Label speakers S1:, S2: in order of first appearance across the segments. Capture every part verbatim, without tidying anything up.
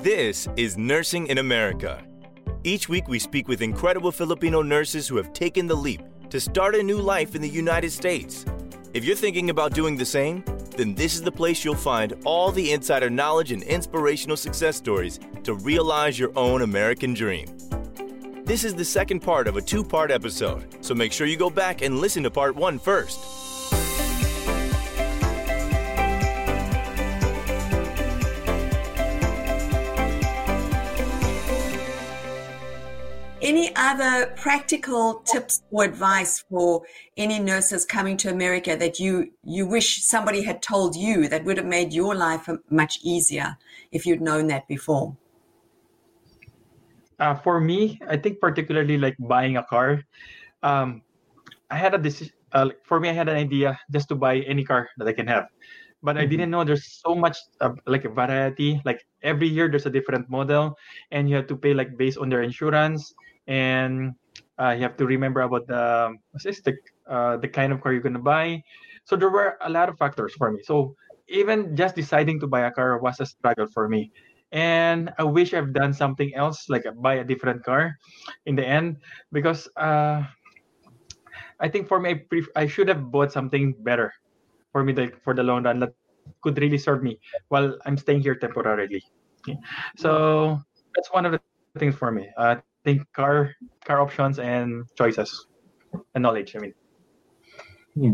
S1: This is Nursing in America. Each week we speak with incredible Filipino nurses who have taken the leap to start a new life in the United States. If you're thinking about doing the same, then this is the place you'll find all the insider knowledge and inspirational success stories to realize your own American dream. This is the second part of a two-part episode, so make sure you go back and listen to part one first.
S2: Any other practical tips or advice for any nurses coming to America that you, you wish somebody had told you that would have made your life much easier if you'd known that before?
S3: Uh, for me, I think particularly like buying a car. Um, I had a decision. Uh, for me, I had an idea just to buy any car that I can have, but I didn't know there's so much uh, like a variety. Like every year, there's a different model, and you have to pay like based on their insurance. And uh, you have to remember about the what's this, the uh, the kind of car you're gonna buy. So there were a lot of factors for me. So even just deciding to buy a car was a struggle for me. And I wish I've done something else, like buy a different car, in the end, because uh, I think for me, I, pref- I should have bought something better for me the, for the long run that could really serve me while I'm staying here temporarily. Okay. So that's one of the things for me. Uh, think car car options and choices and knowledge. I mean,
S4: yeah,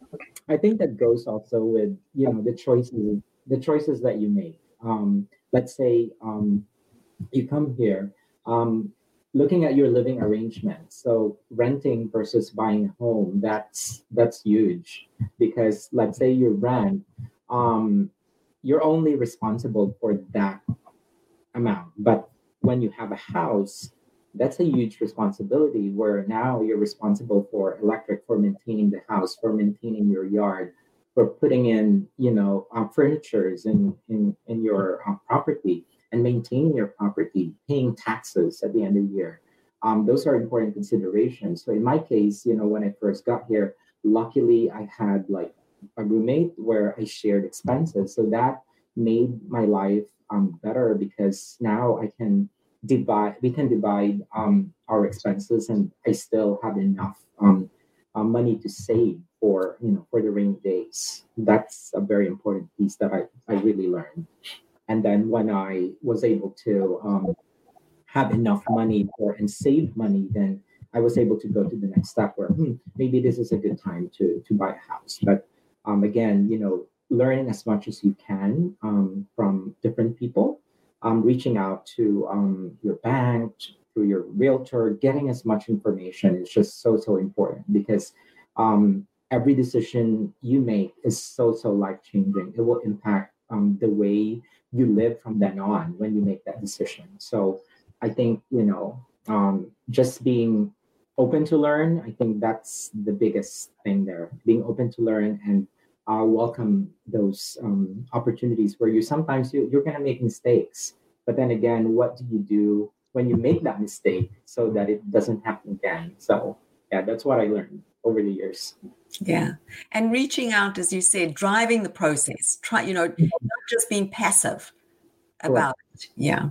S4: I think that goes also with you know the choices the choices that you make. Um, let's say um, you come here, um, looking at your living arrangement. So renting versus buying a home, that's that's huge because let's say you rent, um, you're only responsible for that amount, but when you have a house, that's a huge responsibility where now you're responsible for electric, for maintaining the house, for maintaining your yard, for putting in, you know, uh, furnitures in, in, in your uh, property and maintaining your property, paying taxes at the end of the year. Um, those are important considerations. So in my case, you know, when I first got here, luckily I had like a roommate where I shared expenses. So that made my life um, better because now I can divide we can divide um our expenses and I still have enough um uh, money to save for you know for the rainy days. That's a very important piece that I, I really learned. And then when I was able to um have enough money for and save money, then I was able to go to the next step where hmm, maybe this is a good time to to buy a house. But um again, you know, learning as much as you can um from different people. Um, reaching out to um, your bank, through your realtor, getting as much information is just so, so important because um, every decision you make is so, so life-changing. It will impact um, the way you live from then on when you make that decision. So I think, you know, um, just being open to learn, I think that's the biggest thing there. Being open to learn and uh, welcome those um, opportunities where you sometimes you, you're going to make mistakes. But then again, what do you do when you make that mistake so that it doesn't happen again? So yeah, that's what I learned over the years.
S2: Yeah. And reaching out, as you said, driving the process, try, you know, not just being passive about it. Yeah.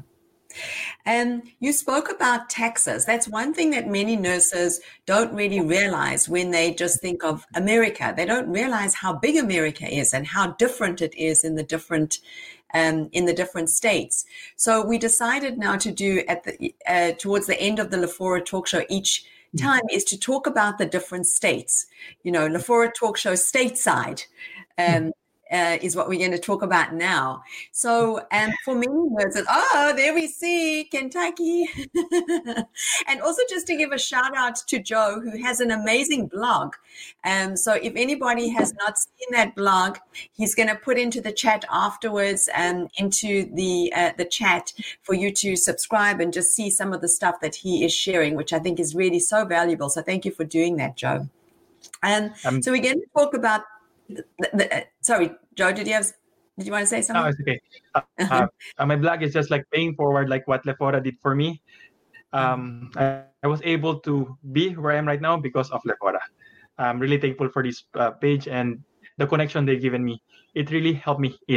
S2: And you spoke about taxes. That's one thing that many nurses don't really realize when they just think of America. They don't realize how big America is and how different it is in the different um, in the different states. So we decided now to do at the uh, towards the end of the Lafora Talk Show each time is to talk about the different states. You know, Lafora Talk Show stateside. Um, Uh, is what we're going to talk about now. So, um, for many nurses, oh, there we see Kentucky. And also just to give a shout out to Joe, who has an amazing blog. Um, so if anybody has not seen that blog, he's going to put into the chat afterwards and um, into the uh, the chat for you to subscribe and just see some of the stuff that he is sharing, which I think is really so valuable. So thank you for doing that, Joe. And um, so we're going to talk about The, the, uh, sorry, Joe, did you have, did you want to say something?
S3: Oh, it's okay. Uh, uh, uh, my blog is just like paying forward, like what Lefora did for me. Um, I, I was able to be where I am right now because of Lefora. I'm really thankful for this uh, page and the connection they've given me. It really helped me is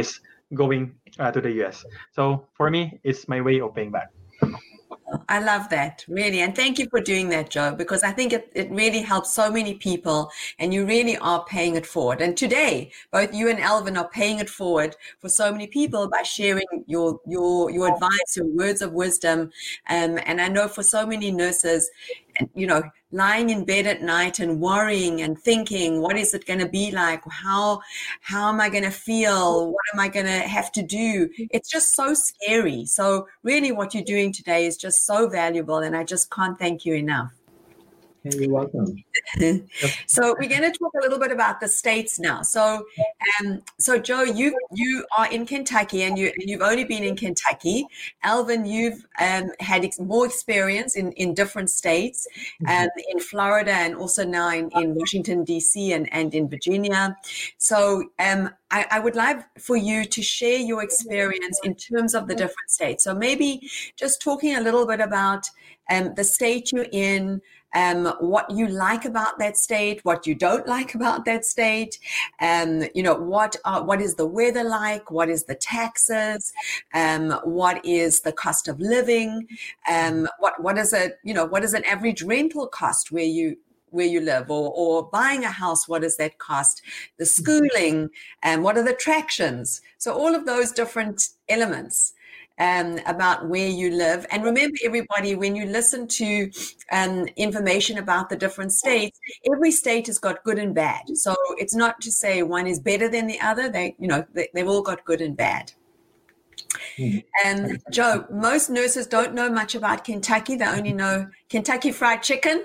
S3: going uh, to the U S. So for me, it's my way of paying back.
S2: I love that, really. And thank you for doing that, Joe, because I think it, it really helps so many people and you really are paying it forward. And today, both you and Alvin are paying it forward for so many people by sharing your your your advice, your words of wisdom. Um, and I know for so many nurses, you know, lying in bed at night and worrying and thinking, what is it going to be like? How, how am I going to feel? What am I going to have to do? It's just so scary. So really what you're doing today is just so valuable. And I just can't thank you enough.
S4: Hey, you're welcome.
S2: So we're going to talk a little bit about the states now. So, um, so Joe, you you are in Kentucky, and you and you've only been in Kentucky. Alvin, you've um, had ex- more experience in, in different states, um, in Florida, and also now in, in Washington D C and, and in Virginia. So, um, I, I would like for you to share your experience in terms of the different states. So maybe just talking a little bit about um, the state you're in. Um, what you like about that state, what you don't like about that state, um, you know, what are, what is the weather like, what is the taxes, um, what is the cost of living, um, what what is a you know what is an average rental cost where you where you live, or or buying a house, what does that cost, the schooling, and what are the attractions? So all of those different elements. Um, about where you live. And remember, everybody, when you listen to um, information about the different states, every state has got good and bad. So it's not to say one is better than the other. They, you know, they, they've all got good and bad. And um, Joe, most nurses don't know much about Kentucky. They only know Kentucky Fried Chicken.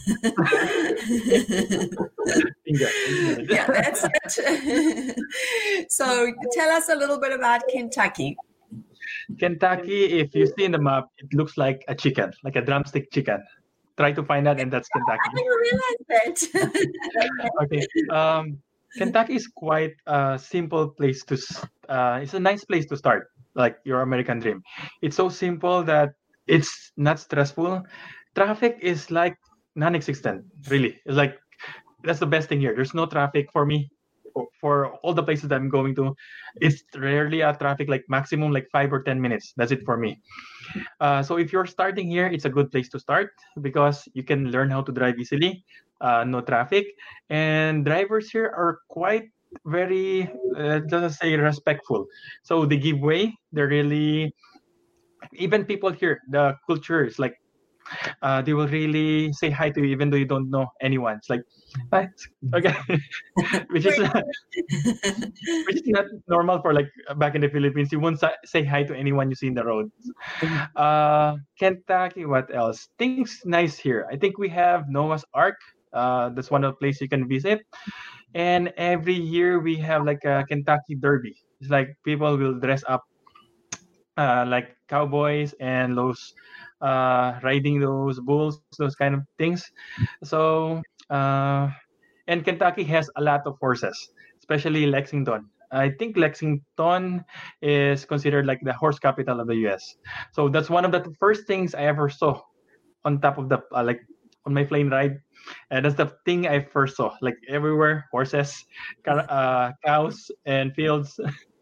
S2: Yeah, that's it. So tell us a little bit about Kentucky.
S3: Kentucky, if you see in the map, it looks like a chicken, like a drumstick chicken. Try to find that, and that's Kentucky.
S2: I didn't realize that.
S3: Okay. Um, Kentucky is quite a simple place to. Uh, it's a nice place to start, like your American dream. It's so simple that it's not stressful. Traffic is like non-existent. Really, it's like that's the best thing here. There's no traffic for me. For all the places that I'm going to, it's rarely a traffic, like maximum like five or ten minutes. That's it for me. Uh, so if you're starting here, it's a good place to start because you can learn how to drive easily, uh, no traffic, and drivers here are quite very, uh, let's say, respectful. So they give way. They're really, even people here, the culture is like, uh, they will really say hi to you even though you don't know anyone. It's like, hi. Okay, which is uh, which is not normal for like back in the Philippines. You won't say hi to anyone you see in the road. Uh, Kentucky, what else? Things nice here. I think we have Noah's Ark. Uh, that's one of the places you can visit. And every year we have like a Kentucky Derby. It's like people will dress up uh, like cowboys and those uh, riding those bulls, those kind of things. So. Uh, and Kentucky has a lot of horses, especially Lexington. I think Lexington is considered like the horse capital of the U S. So that's one of the first things I ever saw on top of the, uh, like on my plane ride. And that's the thing I first saw, like everywhere, horses, car, uh, cows, and fields.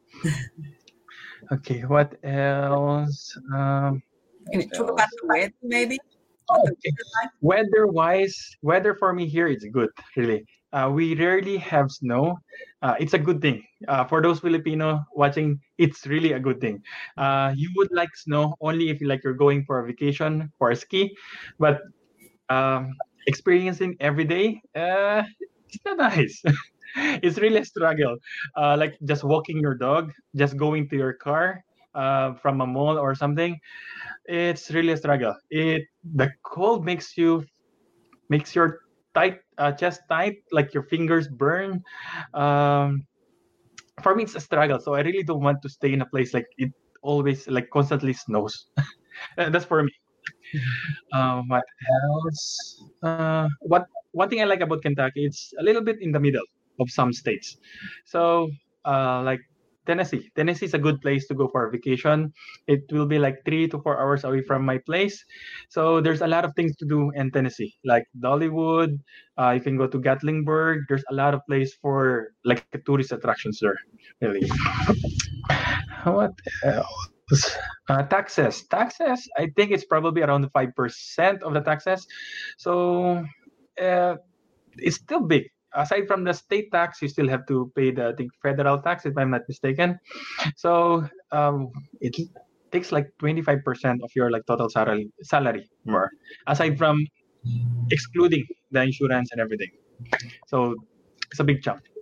S3: Okay, what else? Um,
S2: Can you talk about the weather, maybe?
S3: Okay. Weather-wise, weather for me here is good, really. Uh, we rarely have snow. Uh, it's a good thing. Uh, for those Filipino watching, it's really a good thing. Uh, you would like snow only if you like you're going for a vacation, for a ski, but um, experiencing every day, uh, it's not nice. It's really a struggle. Uh, like just walking your dog, just going to your car uh, from a mall or something. It's really a struggle. It the cold makes you makes your tight uh, chest tight, like your fingers burn. Um, for me, it's a struggle. So I really don't want to stay in a place like it always like constantly snows. That's for me. Um, what else? Uh, what one thing I like about Kentucky, it's a little bit in the middle of some states. So uh, like Tennessee. Tennessee is a good place to go for a vacation. It will be like three to four hours away from my place. So there's a lot of things to do in Tennessee, like Dollywood. Uh, you can go to Gatlinburg. There's a lot of place for like tourist attractions there, really. what else? Uh, taxes. Taxes, I think it's probably around five percent of the taxes. So uh, it's still big. Aside from the state tax, you still have to pay the I think, federal tax, if I'm not mistaken. So um, it takes like twenty-five percent of your like total salary, salary more, aside from excluding the insurance and everything. So it's a big chunk.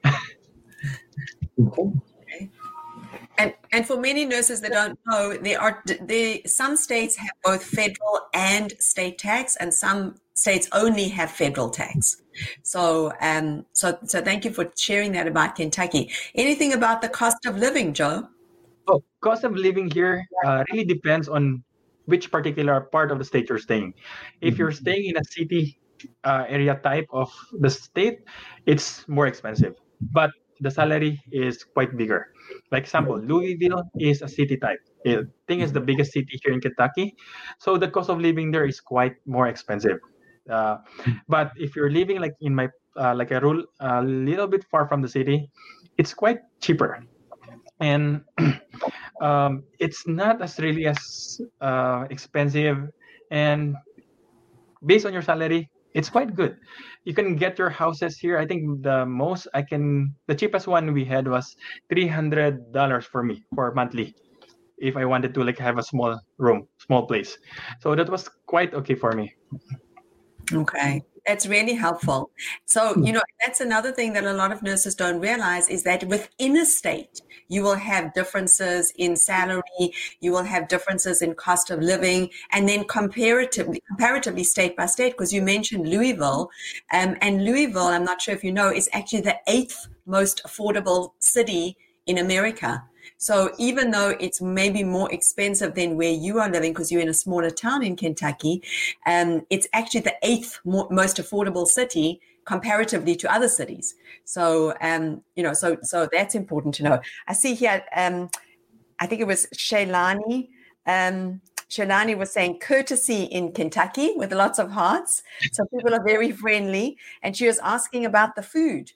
S2: Okay. And and for many nurses that don't know, there are there some states have both federal and state tax, and some states only have federal tax. So um so so thank you for sharing that about Kentucky. Anything about the cost of living, Joe?
S3: Oh, cost of living here uh, really depends on which particular part of the state you're staying. If you're staying in a city uh, area type of the state, it's more expensive, but the salary is quite bigger. Like example, Louisville is a city type. I think it's the biggest city here in Kentucky, so the cost of living there is quite more expensive. Uh, but if you're living like in my uh, like a rural, a little bit far from the city, it's quite cheaper, and um, it's not as really as uh, expensive. And based on your salary, it's quite good. You can get your houses here. I think the most I can, the cheapest one we had was three hundred dollars for me for monthly, if I wanted to like have a small room, small place. So that was quite okay for me.
S2: Okay, that's really helpful. So, you know, that's another thing that a lot of nurses don't realize is that within a state, you will have differences in salary, you will have differences in cost of living, and then comparatively, comparatively state by state, because you mentioned Louisville, um, and Louisville, I'm not sure if you know, is actually the eighth most affordable city in America. So even though it's maybe more expensive than where you are living because you're in a smaller town in Kentucky, um, it's actually the eighth more, most affordable city comparatively to other cities. So, um, you know, so so that's important to know. I see here, um, I think it was Shailani. Um, Shailani was saying courtesy in Kentucky with lots of hearts. So people are very friendly. And she was asking about the food.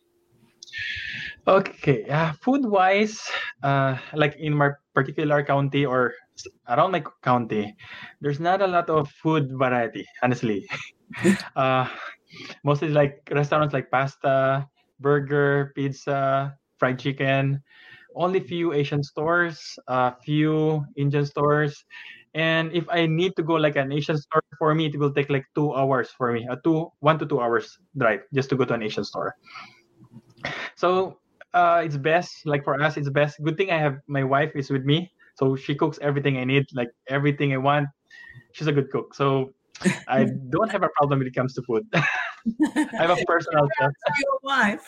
S3: Okay, uh, food-wise, uh, like in my particular county or around my county, there's not a lot of food variety, honestly. uh, mostly like restaurants like pasta, burger, pizza, fried chicken. Only few Asian stores, a uh, few Indian stores. And if I need to go like an Asian store, for me, it will take like two hours for me, a two, one to two hours drive just to go to an Asian store. So uh, it's best, like for us, it's best. Good thing I have my wife is with me. So she cooks everything I need, like everything I want. She's a good cook. So I don't have a problem when it comes to food. I have a personal chef.
S2: Your wife.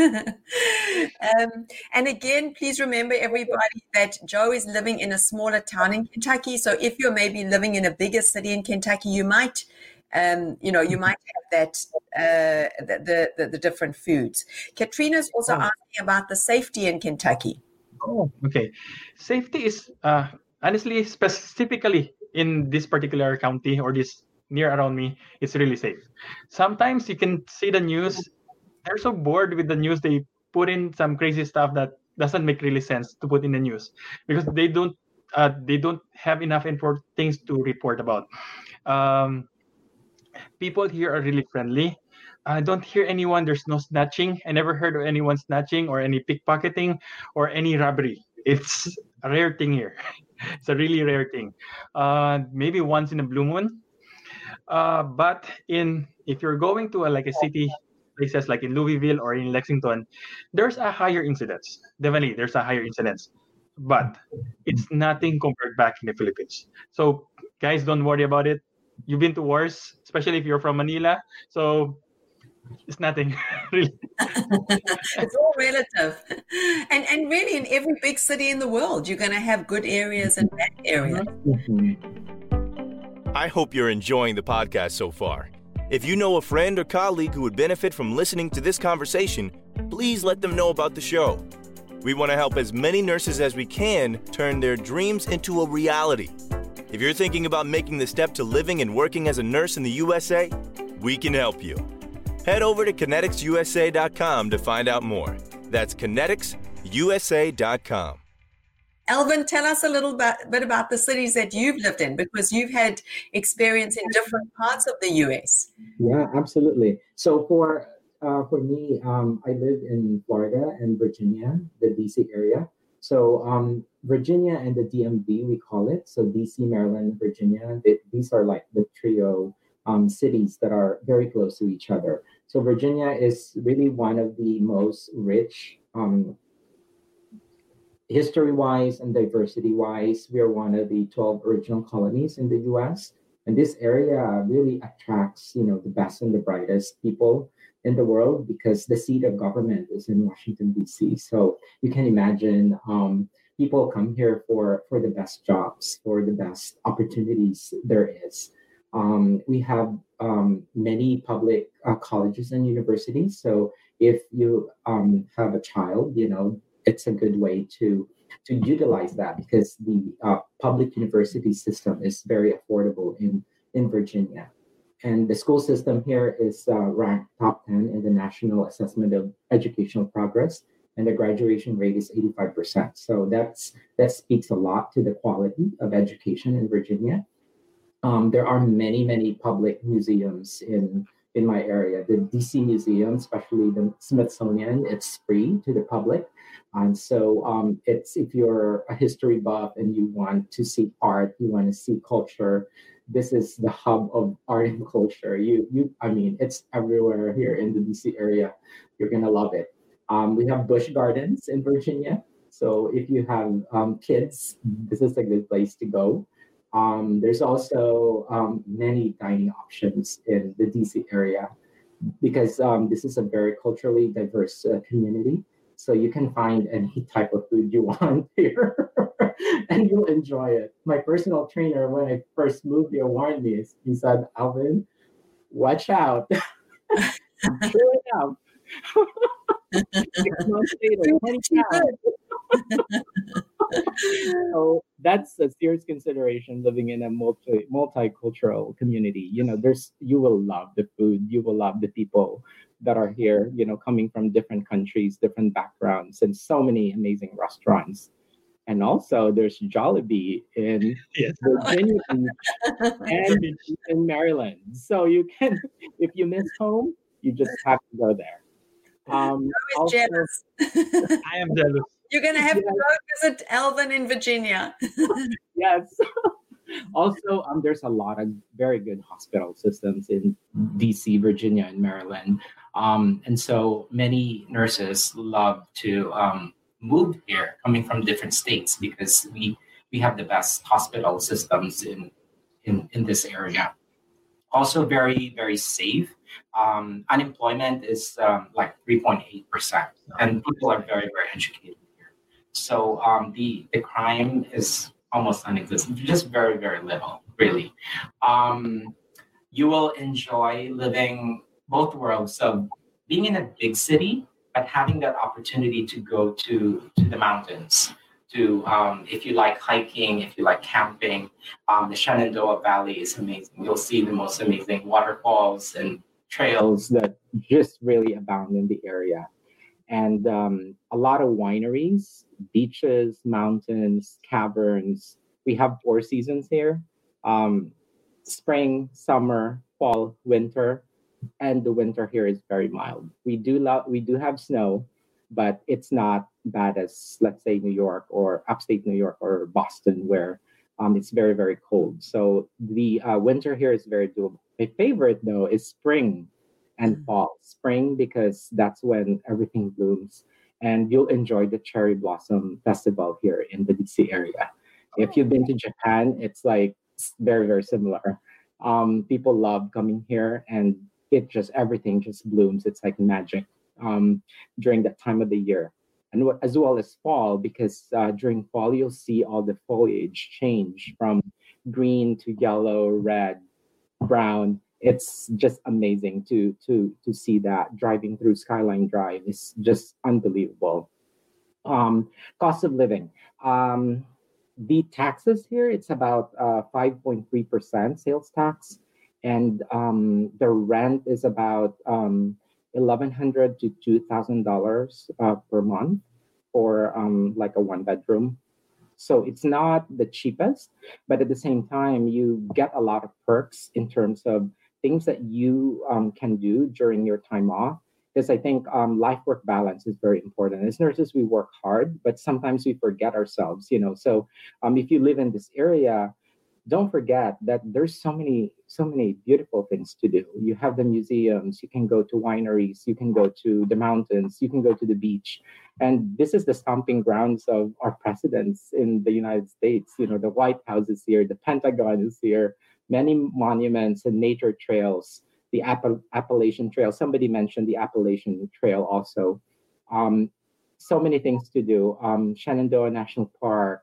S2: um, and again, please remember everybody that Joe is living in a smaller town in Kentucky. So if you're maybe living in a bigger city in Kentucky, you might Um, you know, you might have that, uh, the, the the different foods. Katrina's also oh. asking about the safety in Kentucky.
S3: Oh, okay. Safety is, uh, honestly, specifically in this particular county or this near around me, it's really safe. Sometimes you can see the news. They're so bored with the news. They put in some crazy stuff that doesn't make really sense to put in the news because they don't, uh, they don't have enough info things to report about. Um, People here are really friendly. I don't hear anyone. There's no snatching. I never heard of anyone snatching or any pickpocketing or any robbery. It's a rare thing here. It's a really rare thing. Uh, maybe once in a blue moon. Uh, but in if you're going to a, like a city, places like in Louisville or in Lexington, there's a higher incidence. Definitely, there's a higher incidence. But it's nothing compared back in the Philippines. So guys, don't worry about it. You've been to wars, especially if you're from Manila. So it's nothing, really.
S2: It's all relative. And and really in every big city in the world, you're going to have good areas and bad areas.
S1: I hope you're enjoying the podcast so far. If you know a friend or colleague who would benefit from listening to this conversation, please let them know about the show. We want to help as many nurses as we can turn their dreams into a reality. If you're thinking about making the step to living and working as a nurse in the U S A, we can help you. Head over to kinetics U S A dot com to find out more. That's kinetics U S A dot com.
S2: Elvin, tell us a little bit, bit about the cities that you've lived in, because you've had experience in different parts of the U S.
S4: Yeah, absolutely. So for uh, for me, um, I live in Florida and Virginia, the D C area. So um, Virginia and the D M V, we call it. So D C, Maryland, Virginia. They, these are like the trio um, cities that are very close to each other. So Virginia is really one of the most rich, um, history-wise and diversity-wise. We are one of the twelve original colonies in the U S. And this area really attracts, you know, the best and the brightest people in the world because the seat of government is in Washington, D C. So you can imagine um, people come here for, for the best jobs, for the best opportunities there is. Um, we have um, many public uh, colleges and universities. So if you um, have a child, you know, it's a good way to to utilize that because the uh, public university system is very affordable in, in Virginia. And the school system here is uh, ranked top ten in the National Assessment of Educational Progress, and the graduation rate is eighty-five percent. So that's that speaks a lot to the quality of education in Virginia. Um, there are many, many public museums in in my area. The D C Museum, especially the Smithsonian, it's free to the public. And so um, it's if you're a history buff and you want to see art, you want to see culture, this is the hub of art and culture. You, you, I mean, it's everywhere here in the D C area. You're gonna love it. Um, we have Busch Gardens in Virginia. So if you have um, kids, this is a good place to go. Um, there's also um, many dining options in the D C area because um, this is a very culturally diverse uh, community. So you can find any type of food you want here and you'll enjoy it. My personal trainer, when I first moved here, warned me. He said, Alvin, watch out. True enough. Six months later, watch out. So that's a serious consideration living in a multi multicultural community. You know, there's you will love the food, you will love the people that are here, you know, coming from different countries, different backgrounds, and so many amazing restaurants. And also there's Jollibee in yes. Virginia and in Maryland. So you can, if you miss home, you just have to go there. Um,
S2: I'm also, jealous.
S3: I am jealous.
S2: You're going to have yes. to go visit Elvin in Virginia.
S4: Yes. Also, um, there's a lot of very good hospital systems in D C, Virginia, and Maryland. Um, and so many nurses love to um, move here, coming from different states, because we we have the best hospital systems in, in, in this area. Also very, very safe. Um, unemployment is um, like three point eight percent, and people are very, very educated here. So um, the, the crime is almost non-existent, just very, very little, really. Um, you will enjoy living both worlds of being in a big city, but having that opportunity to go to, to the mountains. To um, if you like hiking, if you like camping, um, the Shenandoah Valley is amazing. You'll see the most amazing waterfalls and trails that just really abound in the area. And um, a lot of wineries, beaches, mountains, caverns. We have four seasons here, um, spring, summer, fall, winter. And the winter here is very mild. We do lo- we do have snow, but it's not bad as, let's say, New York or upstate New York or Boston, where um, it's very, very cold. So the uh, winter here is very doable. My favorite, though, is spring and fall. Spring, because that's when everything blooms. And you'll enjoy the Cherry Blossom Festival here in the D C area. If you've been to Japan, it's like very, very similar. Um, people love coming here, and it just, everything just blooms. It's like magic um, during that time of the year. And as well as fall, because uh, during fall, you'll see all the foliage change from green to yellow, red, brown. It's just amazing to to to see that. Driving through Skyline Drive is just unbelievable. Um, cost of living. Um, the taxes here, it's about uh, five point three percent sales tax. And um, the rent is about um, eleven hundred to two thousand dollars uh, per month for um, like a one bedroom. So it's not the cheapest, but at the same time, you get a lot of perks in terms of things that you um, can do during your time off. Because I think um, life-work balance is very important. As nurses, we work hard, but sometimes we forget ourselves, you know. So um, if you live in this area, don't forget that there's so many, so many beautiful things to do. You have the museums, you can go to wineries, you can go to the mountains, you can go to the beach. And this is the stomping grounds of our presidents in the United States. You know, the White House is here, the Pentagon is here, many monuments and nature trails. The App- Appalachian Trail. Somebody mentioned the Appalachian Trail also. Um, so many things to do. Um, Shenandoah National Park,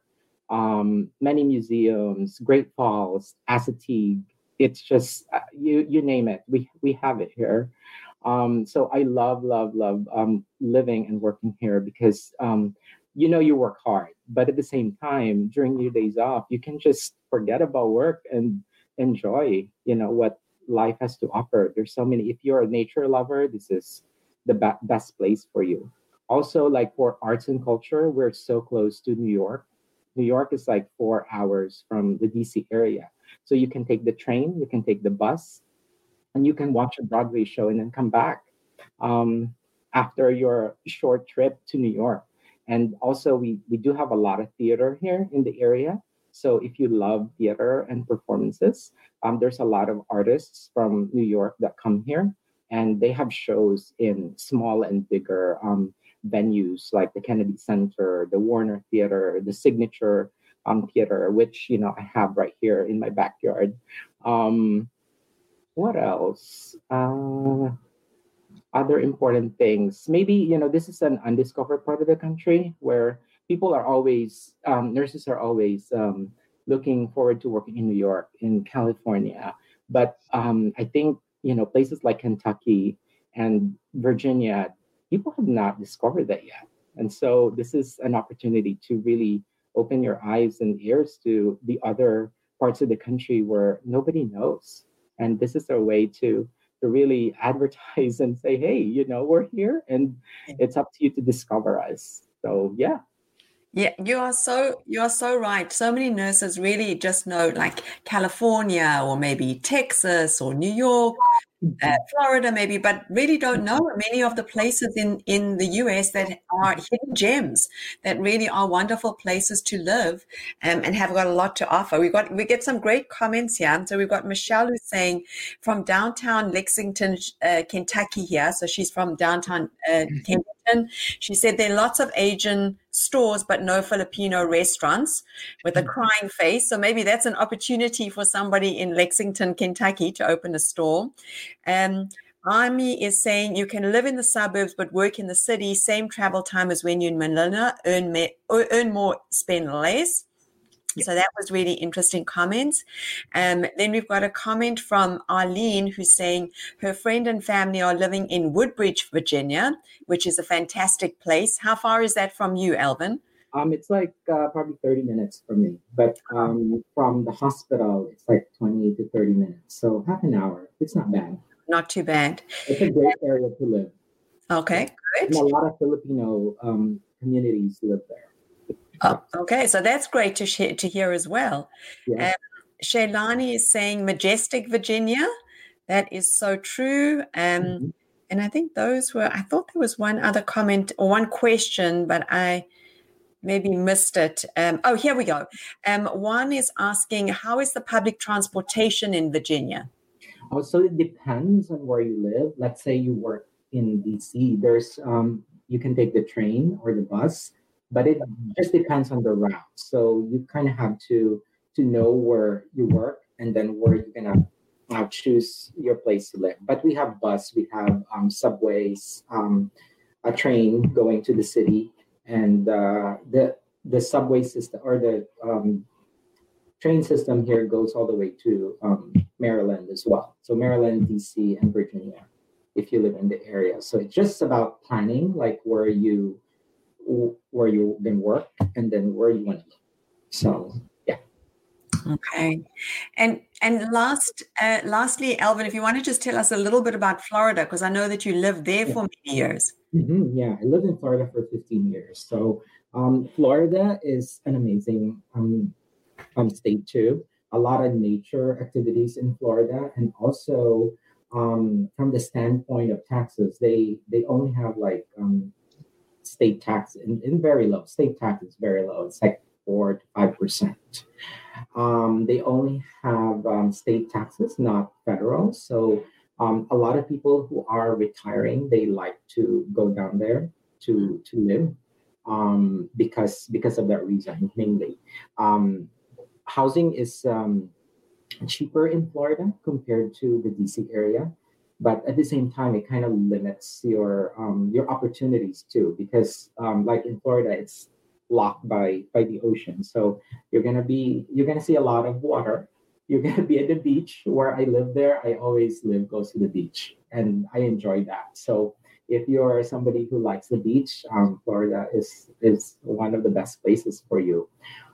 S4: um, many museums, Great Falls, Assateague. It's just, uh, you you name it. We we have it here. Um, so I love, love, love um, living and working here because, um, you know, you work hard. But at the same time, during your days off, you can just forget about work and enjoy, you know, what life has to offer. There's so many. If you're a nature lover, this is the be- best place for you. Also, like for arts and culture, we're so close to New York. New York is like four hours from the D C area. So you can take the train, you can take the bus, and you can watch a Broadway show and then come back um, after your short trip to New York. And also, we, we do have a lot of theater here in the area. So if you love theater and performances, um, there's a lot of artists from New York that come here, and they have shows in small and bigger um, venues like the Kennedy Center, the Warner Theater, the Signature um, Theater, which, you know, I have right here in my backyard. Um, what else? Uh, other important things. Maybe, you know, this is an undiscovered part of the country where people are always, um, nurses are always um, looking forward to working in New York, in California. But um, I think, you know, places like Kentucky and Virginia, people have not discovered that yet. And so this is an opportunity to really open your eyes and ears to the other parts of the country where nobody knows. And this is a way to to really advertise and say, hey, you know, we're here and it's up to you to discover us. So, yeah.
S2: Yeah, you are so you are so right. So many nurses really just know like California or maybe Texas or New York, uh, Florida maybe, but really don't know many of the places in, in the U S that are hidden gems that really are wonderful places to live um, and have got a lot to offer. We got we get some great comments here. So we've got Michelle who's saying from downtown Lexington, uh, Kentucky here. So she's from downtown uh, Kentucky. She said there are lots of Asian stores, but no Filipino restaurants with a crying face. So maybe that's an opportunity for somebody in Lexington, Kentucky to open a store. Um, Ami is saying you can live in the suburbs, but work in the city, same travel time as when you're in Manila, earn, me, earn more, spend less. Yeah. So that was really interesting comments. Um, then we've got a comment from Arlene who's saying her friend and family are living in Woodbridge, Virginia, which is a fantastic place. How far is that from you, Alvin?
S4: Um, it's like uh, probably thirty minutes from me, but um, from the hospital, it's like twenty to thirty minutes. So half an hour. It's not bad.
S2: Not too bad.
S4: It's a great area to live.
S2: Okay, good.
S4: And a lot of Filipino um, communities live there.
S2: Oh, okay, so that's great to sh- to hear as well.
S4: Yeah.
S2: Um, Shailani is saying Majestic, Virginia. That is so true. Um, mm-hmm. And I think those were, I thought there was one other comment or one question, but I maybe missed it. Um, oh, here we go. Um, one is asking, how is the public transportation in Virginia?
S4: Oh, so it depends on where you live. Let's say you work in D C. There's um, you can take the train or the bus. But it just depends on the route. So you kind of have to to know where you work and then where you're gonna uh, choose your place to live. But we have bus, we have um, subways, um, a train going to the city, and uh, the the subway system or the um, train system here goes all the way to um, Maryland as well. So Maryland, D C, and Virginia, if you live in the area. So it's just about planning, like where you. where you can work and then where you want to live. So, yeah.
S2: Okay. And and last, uh, lastly, Alvin, if you want to just tell us a little bit about Florida, because I know that you lived there yeah. for many years.
S4: Mm-hmm. Yeah, I lived in Florida for fifteen years. So Um, Florida is an amazing um, um, state too. A lot of nature activities in Florida, and also um, from the standpoint of taxes, they they only have like um, state tax in, in very low. State tax is very low. It's like four to five percent. Um, they only have um, state taxes, not federal. So um, a lot of people who are retiring, they like to go down there to to live um, because because of that reason mainly. Um, housing is um, cheaper in Florida compared to the D C area, but at the same time, it kind of limits your um, your opportunities too, because um, like in Florida, it's blocked by by the ocean, so you're gonna be you're gonna see a lot of water. You're gonna be at the beach. Where I live there, I always live close to the beach, and I enjoy that. So if you're somebody who likes the beach, um, Florida is is one of the best places for you.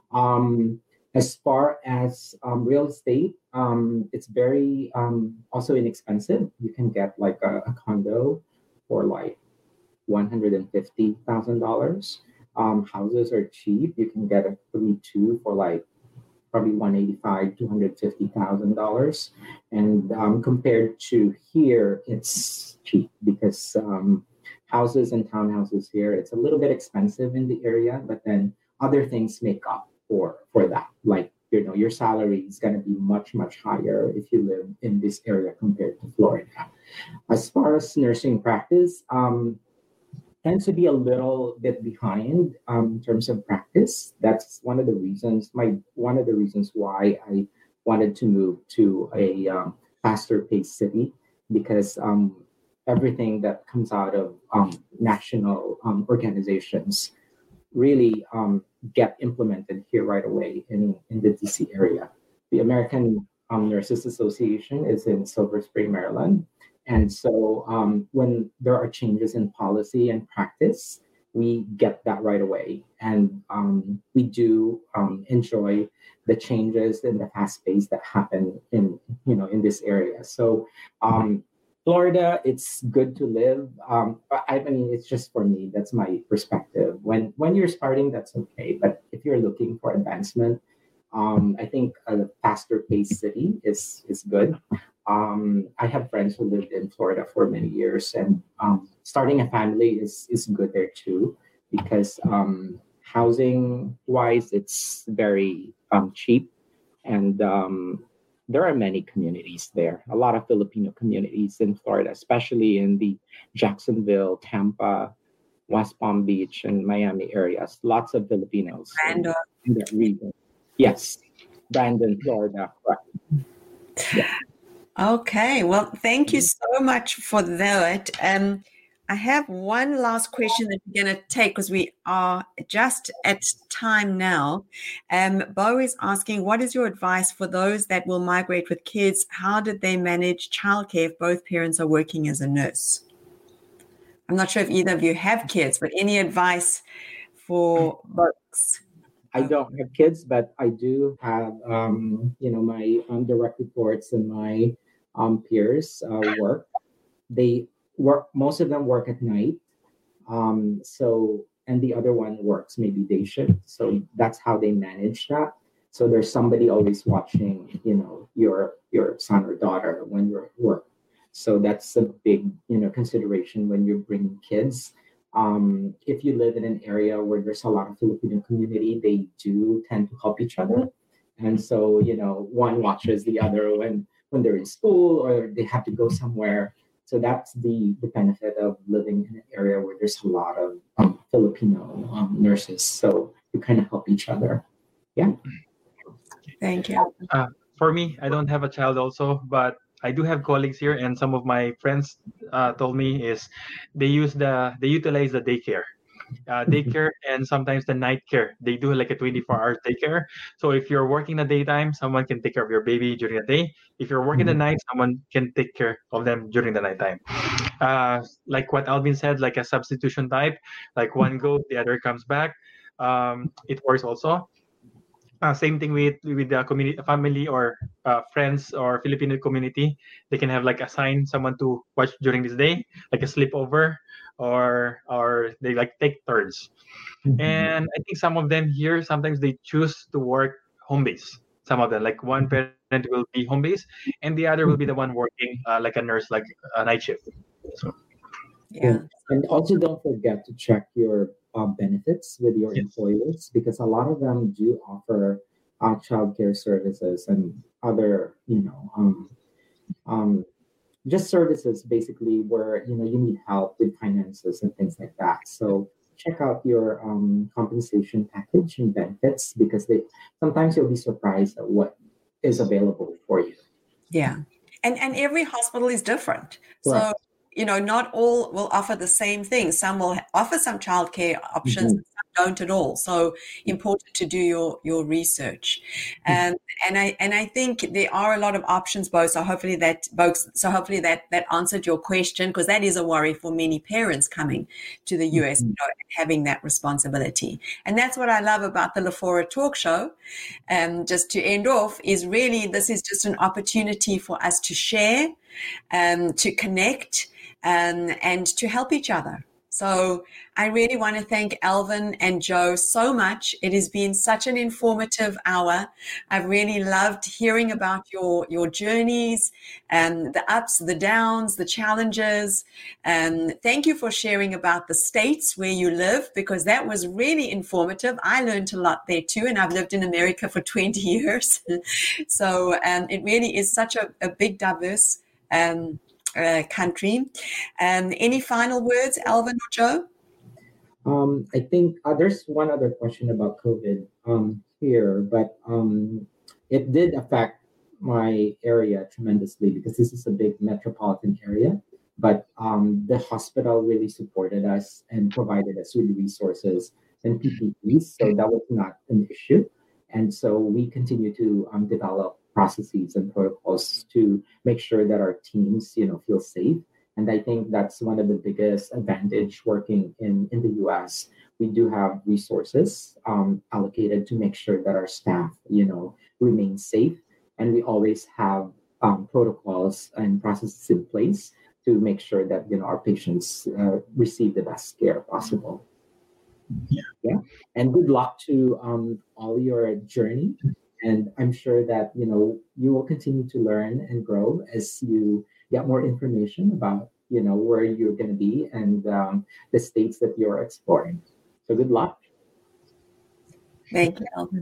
S4: Um, as far as um, real estate, um, it's very um, also inexpensive. You can get like a, a condo for like one hundred and fifty thousand dollars. Um, houses are cheap. You can get a three two for like probably one eighty-five, two hundred fifty thousand dollars, and um, compared to here, it's cheap because um, houses and townhouses here, it's a little bit expensive in the area, but then other things make up for for that. Like, you know, your salary is going to be much much higher if you live in this area compared to Florida. As far as nursing practice, um, tends to be a little bit behind um, in terms of practice. That's one of the reasons. My one of the reasons why I wanted to move to a um, faster paced city, because um, everything that comes out of um, national um, organizations really um, get implemented here right away in, in the D C area. The American um, Nurses Association is in Silver Spring, Maryland. And so um, when there are changes in policy and practice, we get that right away. And um, we do um, enjoy the changes and the fast pace that happen in, you know, in this area. So um, Florida, it's good to live. Um, I mean, it's just for me, that's my perspective. When when you're starting, that's okay. But if you're looking for advancement, um, I think a faster paced city is is good. Um, I have friends who lived in Florida for many years, and um, starting a family is is good there too, because um, housing wise, it's very um, cheap, and um, there are many communities there. A lot of Filipino communities in Florida, especially in the Jacksonville, Tampa, West Palm Beach, and Miami areas. Lots of Filipinos in, in that region. Yes, Brandon, Florida. Right. Yeah.
S2: Okay, well, thank you so much for that. Um, I have one last question that we're going to take because we are just at time now. Um, Bo is asking, what is your advice for those that will migrate with kids? How did they manage childcare if both parents are working as a nurse? I'm not sure if either of you have kids, but any advice for folks?
S4: I don't have kids, but I do have, um, you know, my um, direct reports and my um, peers uh, work. They work, most of them work at night. Um, so, and the other one works maybe day shift. So that's how they manage that. So there's somebody always watching, you know, your your son or daughter when you're at work. So that's a big, you know, consideration when you're bringing kids. Um, if you live in an area where there's a lot of Filipino community, they do tend to help each other. And so, you know, one watches the other when, when they're in school or they have to go somewhere. So that's the, the benefit of living in an area where there's a lot of um, Filipino um, nurses. So you kind of help each other. Yeah.
S2: Thank you.
S3: Uh, for me, I don't have a child also, but I do have colleagues here, and some of my friends uh, told me is they use the they utilize the daycare, uh, daycare, and sometimes the night care. They do like a twenty-four hour daycare. So if you're working the daytime, someone can take care of your baby during the day. If you're working the night, someone can take care of them during the nighttime. Uh, like what Alvin said, like a substitution type, like one goes, the other comes back. Um, it works also. Uh, same thing with with the community, family or uh, friends or Filipino community. They can have like assign someone to watch during this day, like a sleepover, or or they like take turns. Mm-hmm. And I think some of them here sometimes they choose to work home base. Some of them, like one parent will be home base, and the other will be the one working uh, like a nurse, like a night shift. So,
S2: yeah.
S4: And also don't forget to check your uh, benefits with your yes. employers, because a lot of them do offer uh, childcare services and other, you know, um, um, just services basically where, you know, you need help with finances and things like that. So check out your um, compensation package and benefits, because they sometimes you'll be surprised at what is available for you.
S2: Yeah. And and every hospital is different.
S4: Right.
S2: So, you know, not all will offer the same thing. Some will offer some childcare options, mm-hmm. some don't at all. So important to do your your research. Um, and I and I think there are a lot of options, both. So hopefully that both so hopefully that that answered your question, because that is a worry for many parents coming to the U S, mm-hmm. you know, having that responsibility. And that's what I love about the Lafora Talk Show. Um, just to end off, is really this is just an opportunity for us to share, um, to connect, um, and to help each other. So I really want to thank Alvin and Joe so much. It has been such an informative hour. I've really loved hearing about your, your journeys, and the ups, the downs, the challenges. Um, thank you for sharing about the states where you live, because that was really informative. I learned a lot there too, and I've lived in America for twenty years. So um, it really is such a, a big, diverse um Uh, country. Um, any final words, Alvin or Joe?
S4: Um, I think uh, there's one other question about COVID um, here, but um, it did affect my area tremendously, because this is a big metropolitan area. But um, the hospital really supported us and provided us with resources and P P Es, so that was not an issue. And so we continue to um, develop processes and protocols to make sure that our teams, you know, feel safe. And I think that's one of the biggest advantage working in, in the U S. We do have resources um, allocated to make sure that our staff, you know, remain safe. And we always have um, protocols and processes in place to make sure that, you know, our patients uh, receive the best care possible. Yeah. yeah. And good luck to um, all your journey. And I'm sure that, you know, you will continue to learn and grow as you get more information about, you know, where you're going to be and um, the states that you're exploring. So good luck.
S2: Thank you, Alvin.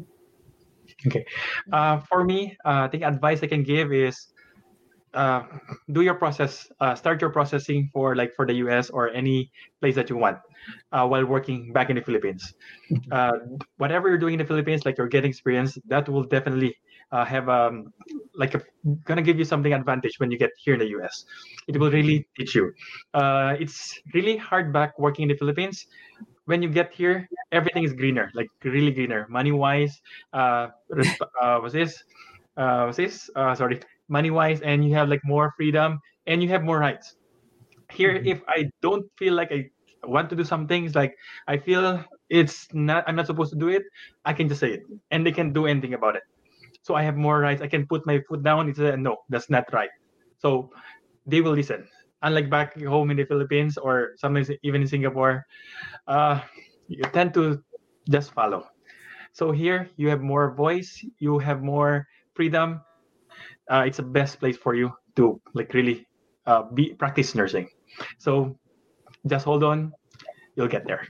S3: Okay. Uh, for me, uh, I think advice I can give is uh, do your process, uh, start your processing for like for the U S or any place that you want uh, while working back in the Philippines. Uh, whatever you're doing in the Philippines, like you're getting experience, that will definitely uh, have um like a, gonna give you something advantage when you get here in the U S. It will really teach you. Uh, it's really hard back working in the Philippines. When you get here, everything is greener, like really greener, money wise. Uh, uh, what's this? Uh, what's this? Uh, sorry. Money wise, and you have like more freedom and you have more rights. Here, mm-hmm. if I don't feel like I want to do some things, like I feel it's not, I'm not supposed to do it, I can just say it and they can do anything about it. So I have more rights. I can put my foot down and say, no, that's not right. So they will listen. Unlike back home in the Philippines or sometimes even in Singapore, uh, you tend to just follow. So here you have more voice, you have more freedom. Uh, it's the best place for you to like really uh, be practice nursing. So just hold on, you'll get there.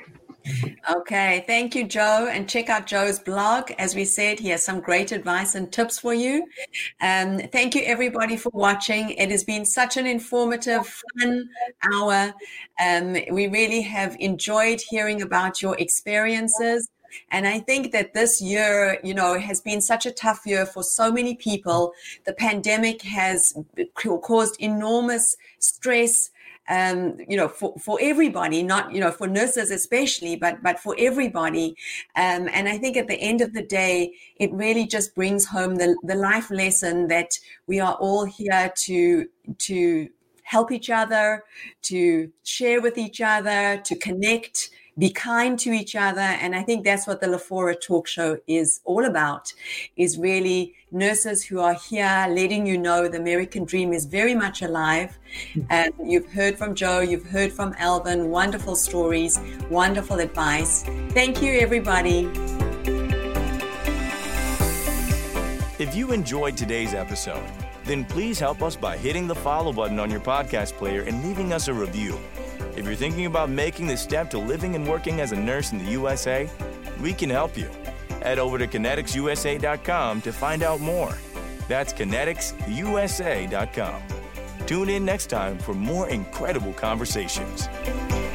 S2: Okay, thank you, Joe. And check out Joe's blog. As we said, he has some great advice and tips for you. Um, thank you, everybody, for watching. It has been such an informative, fun hour. Um, we really have enjoyed hearing about your experiences. And I think that this year, you know, has been such a tough year for so many people. The pandemic has caused enormous stress, um, you know, for, for everybody, not, you know, for nurses especially, but, but for everybody. Um, and I think at the end of the day, it really just brings home the, the life lesson that we are all here to, to help each other, to share with each other, to connect, be kind to each other. And I think that's what the Lafora Talk Show is all about, is really nurses who are here letting you know the American dream is very much alive. And you've heard from Joe, you've heard from Alvin, wonderful stories, wonderful advice. Thank you, everybody.
S1: If you enjoyed today's episode, then please help us by hitting the follow button on your podcast player and leaving us a review. If you're thinking about making the step to living and working as a nurse in the U S A, we can help you. Head over to kinetics U S A dot com to find out more. That's kinetics U S A dot com. Tune in next time for more incredible conversations.